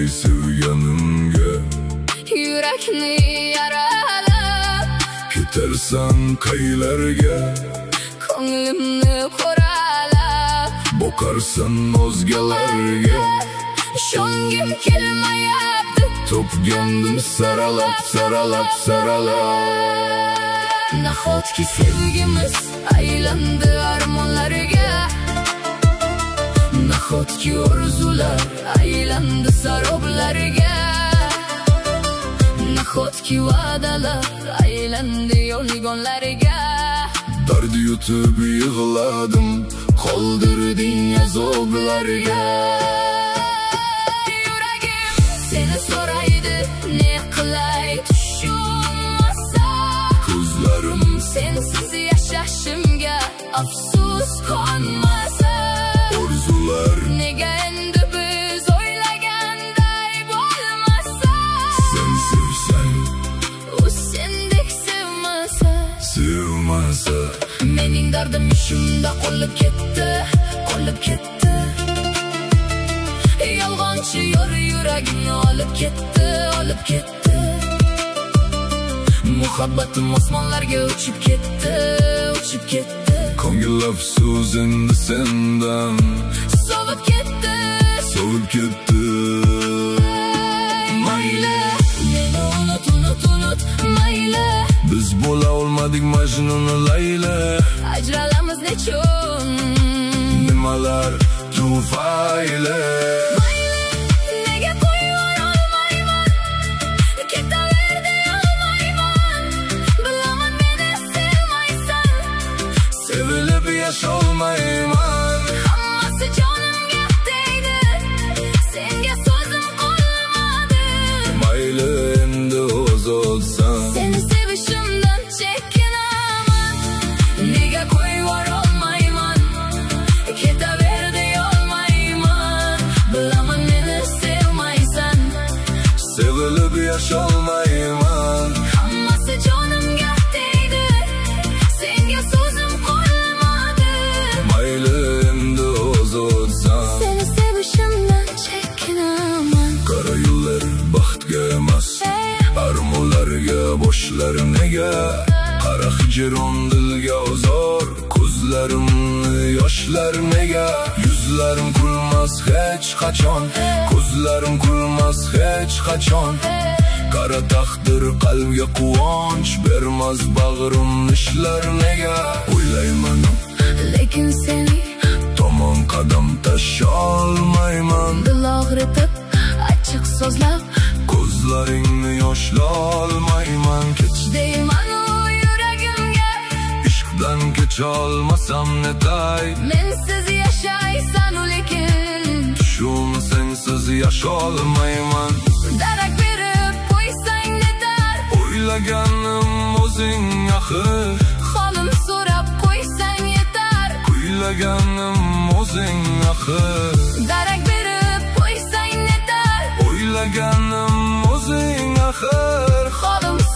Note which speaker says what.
Speaker 1: etmay sevganimga.
Speaker 2: Yurakni yaralab
Speaker 1: ketarsan qaylarga.
Speaker 2: Ko'nglimni qoralab
Speaker 1: boqarsan o'zgalarga.
Speaker 2: Ishongim kelmayapti,
Speaker 1: To'pgandim saralab, saralab, saralab.
Speaker 2: Nahotki sevgimiz aylandi armonlarga. Nahotki orzular aylandi saroblarga. Nahotki va'dalar aylandi yolg'onlarga.
Speaker 1: Dard yutib yig'ladim, qoldirding azoblarga.
Speaker 2: Yuragim seni so'raydi, ne qilay tushunmasa.
Speaker 1: Ko'zlarim
Speaker 2: sensiz yashashimga afsus qonmasa.
Speaker 1: orzular
Speaker 2: Nega endi biz o'ylaganday bo'lmasa.
Speaker 1: sen sevsan,
Speaker 2: U sendek sevmasa.
Speaker 1: sevmasa.
Speaker 2: Mening dardim ishimda qolib ketdi, qolib ketdi. Yolg'onchi yuragimni olib ketdi, olib ketdi. Muhabbatim osmonlarga uchib ketdi, uchib ketdi.
Speaker 1: Ko'ngil afsus endi sendan
Speaker 2: Sovib ketdi,
Speaker 1: sovib ketdi.
Speaker 2: mayli, meni unut, unut, unut, mayli.
Speaker 1: Biz bo'la olmadik Majnun Layla.
Speaker 2: Ajralamiz nechun,
Speaker 1: Nimalar tufayli.
Speaker 2: mayli, nega qo'yib olmayman, ketaver deyolmayman. Bilaman meni sevmaysan,
Speaker 1: Sevilib yasholmayman.
Speaker 2: hammasi jonimga tegdi, senga so'zim qolmadi.
Speaker 1: Mayli endi ozodsan.
Speaker 2: Seni sevishimdan chekinaman, nega qo'yib olmayman, ketaver deyolmayman. Bilaman meni sevmaysan,
Speaker 1: Sevilib yasholmayman.
Speaker 2: hammasi jonimga tegdi, senga so'zim qolmadi.
Speaker 1: Mayli endi ozodsan.
Speaker 2: Seni sevishimdan chekinaman.
Speaker 1: Qara yo'llar baxtga emas, armonlarga boshlar nega. Qara hijron dilga ozor, ko'zlarimni yoshlar nega. Yuzlarim kulmas hech qachon, ko'zlarim kulmas hech qachon. Qara taqdir qalbga quvonch bermas, bag'rim ishlar nega. O'ylayman
Speaker 2: Lekin seni
Speaker 1: tomon qadam tasholmayman.
Speaker 2: dil og'ritib achchiq so'zlab
Speaker 1: Ko'zlaringni yoshlolmayman. Kech
Speaker 2: deyman u yuragimga.
Speaker 1: ishqdan kecholmasam netay.
Speaker 2: Mensiz yashaysan lekin
Speaker 1: Tushum sensiz yasholmayman.
Speaker 2: darak berib qo'ysang netar.
Speaker 1: O'ylaganim o'zing axir,
Speaker 2: Holim so'rab qo'ysang yetar.
Speaker 1: kuylaganim o'zing axir.
Speaker 2: Darak berib qo'ysang netar.
Speaker 1: O'ylaganim o'zing axir.
Speaker 2: Holim